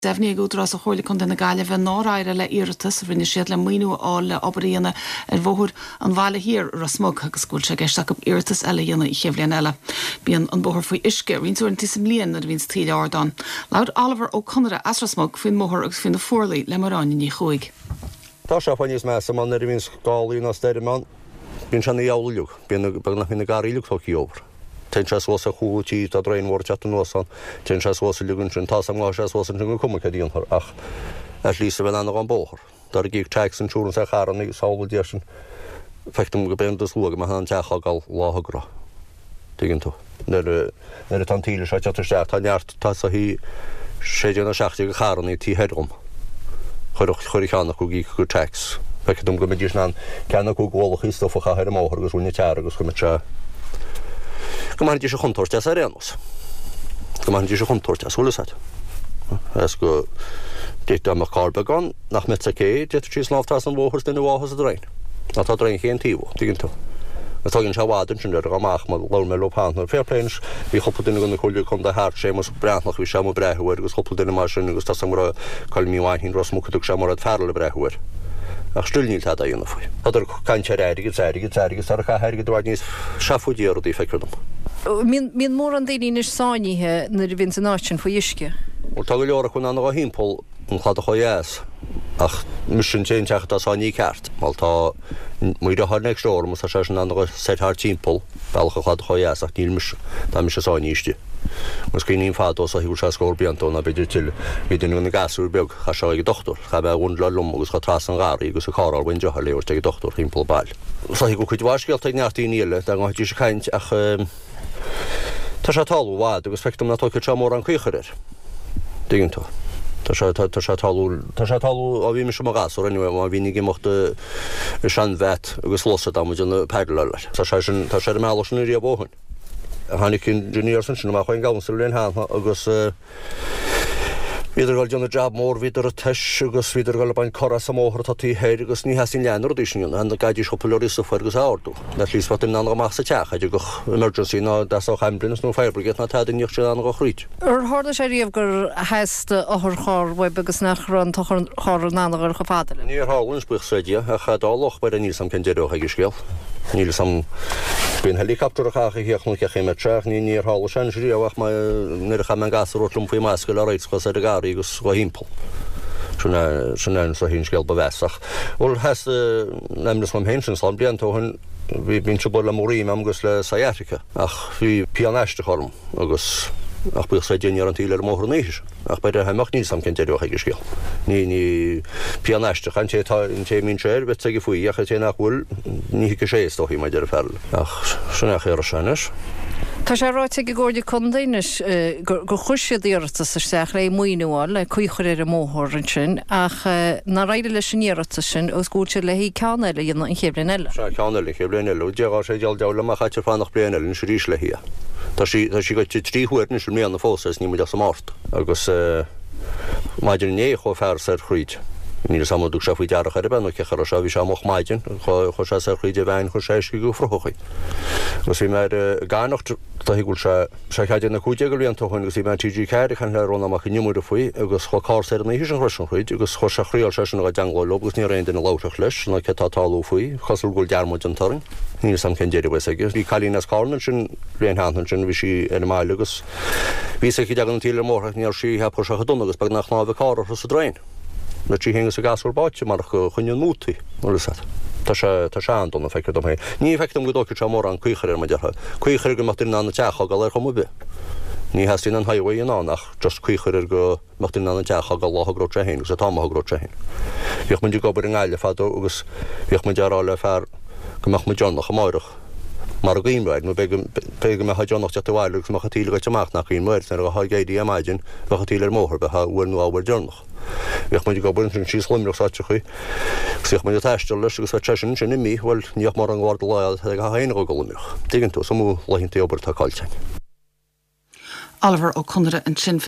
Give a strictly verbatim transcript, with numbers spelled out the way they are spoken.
Defni gúdras a chóirla chun na gaile bheith náraire le iiritas rinne siad le muoinú á le obaríana ar bhóthúr an bhaile hir ar a smog agus gúil se geisteach go iiritas eile dhéanana i chéimhléan eile. Bíon an bóthar faoi isce rinú an tisim líon na bhíns tríle ardán. Laud Oliver ó Conra as smog fin móthar agus fin na fórlaí le marráin ní chuig. Tá se faníos me sem man ar bhíns gálaí na steirimán, bíon se na jaúliúg, bíon na fin na garíliúg thocí over. Ten chas was a chuútí a drain war chat an nosan, ten chas was a lugun sin tas am chas was an cum cadíon ach at least a bheith an an bóthar. Dar gig tax insurance a charan ag sábal déirsin fechtum go ben dus luag ma han teach gal láhagra. Digin tú. Ner ner tan tíle se chat se tan jart tas a hí sé na seachti go charan í tí herum. Chorch chorichanach go gig go tax. Fechtum go medis nan canna go golach í stofa cha her móthar agus runni tear agus go me Gymar di eisiau chontortias ar enws. Gymar di eisiau chontortias, hwyl ysad. Ys go, dit am eich carbegon, nach metsa cei, dit chys laftas yn fôhwrs dyn y wahos y drain. Na ta drain chi yn tiwo, digyn to. Ys togyn siya wadyn sy'n dyrg am ach, ma lawr me lo pan. Fair plains, fi chopl dyn y gwnd y chwilio conda hart, se mos brantnach fi siam o brehwyr, gos chopl dyn y mar sy'n, gos tas am roi cael mi wain hi'n ros mwcydwg siam o'r adferl y brehwyr. Ach stulnil tada yna fwy. Odr cancha erigid, erigid, erigid, ar ca herigid wain nis siafwyd i ar o di ffecrydom. Mi'n môr an dailín is sáinní he na vin an áin fo isce. Wel tag leor chun an a hímpol an chlad a choias. Ach mission change ach da sáinní ceart. Mal tá muide har next door mus a sé an a set har tímpol belcha chlad a choias ach níl mis da mis a sáinní iste. Mus cyn un ffad os a hiw sias gor biant o'n a byddu til byddu nhw'n gaswr beg chasio ag doktor. Cha be wund la lwm agus cha tras an gari agus a caral wyn johal leor teg doktor hímpol bal. Sa hi go cwyd wasgiel teg neart i níle da ngoi dis caint ach tá sé talú wad agus fectum na tócha se mór an cuicharir. Digin tú. Tá sé talú tá sé talú a bhí me sem a gas or anyway má bhí nig mocht sean vet agus losa da mu an perleller. Tá sé tá sé meall sin ri a bóhin. Hannig engineer sin sin ma chuin gansel len han agus Viidir gal John job mór viidir a teis agus viidir gal bain choras am óhar tatí heir agus ní hasin leanur dísin an gaidi popularis so fergus ádu. Na lís wat in anna machsa teach ag go emergency na das auch heimblins no fire brigade na tadin nicht an go chruit. Er harda sé rief gur heist ohar char web agus nach ran tochar char na gur gefadel. Ní hálins buch sedia a chad alloch bei den níl sam ken dero ag skeel. Níl sam bin helikopter a hier chun ke chéime trach ní ní hall san ríach ma ne cha man gas rotlum fo maskel a reits go gar agus go himpel. Svona svona so hin skil bevesach. Ol has nemlis from Hensons on blian to hun vi bin chobol morim am gus le sciatica. Ach vi pianiste horm agus ach bu sé junior an tíler mór níis. Ach bei der heimach ní sam kennt do ag skil. Ní ní pianiste kan sé ta in sé min sér vet seg foi ach sé nach ul ní ke sé sto hi ma der fel. Ach svona chéir sanes. Tá sé ráit ag gcóirde condéines go chuisiad íirta sa seach le muoineáil le chuichar ar a móthir an sin ach na raide leis sin íirta sin os gúilte le hí ceanna le dhéanana in chéibhlín eile. Se ceanna le chéibhlín eile, deá sé deal deala a chaite fánach bliana eile in sé rís le hí. Tá sí go trí huairne sin méanna fósas ní muide sa márt agus maidir né cho fear sa chríd. Níl sam dúg se fao dearach ar ben ce char se bhí se moch maidin chu se sa chuide bhain chu séisci go frochaí. Gus bhí mar gánacht tá higúil se se chaidir na chuide go líon tohain gus í ben T G ceir chan le rónna amach nimúide faoi agus chu cá sé na hís an chrusin chuid agus chu se chríil se sin go deangáil agus ní réon na láteach leis na ce tá talú faoi chasul gúil dearmid an taring. Níl sam cén déidir bheits agus. Bhí chalínas cána sin réon háan sin bhí si ar máil agus bhí sé deag an tíle mórthaach níor sí he pu se chudonna agus bag nach ná bh cáir sa drain. Na tí hengus a gasúr báte mar go chuinn mútaí sa. Tá sé tá se an donna feice dom hé. Ní feitum go dóir se mór an cuichar mar deartha. Cuichar go matin anna teachá gal ar chumú be. Ní hasín an highway an annach just cuichar go matin anna teachá gal láthgró tre héin, gus a táthgró tre héin. Bhíoch mun gobar an gáile fadó agus bhíoch mun deará le fear gomach mu John nach a máireach. Mar a gíimreid, nó beige me ha Johnnach te bhile gus macha tíle goit amach nach íon muir ar a ha géidí a maidin macha tíle móthir be ha bhfuil nó ábhar Johnnach. Bhíoch mun go buint sí slimreach sáte chuí. Gus mun teiste leis agus sin sin mí bhfuil níoch mar an gháir leil ag a haine go golamach. Diginn tú samú leihinnta obair tá cáiltein. Oliver ó Conra an sin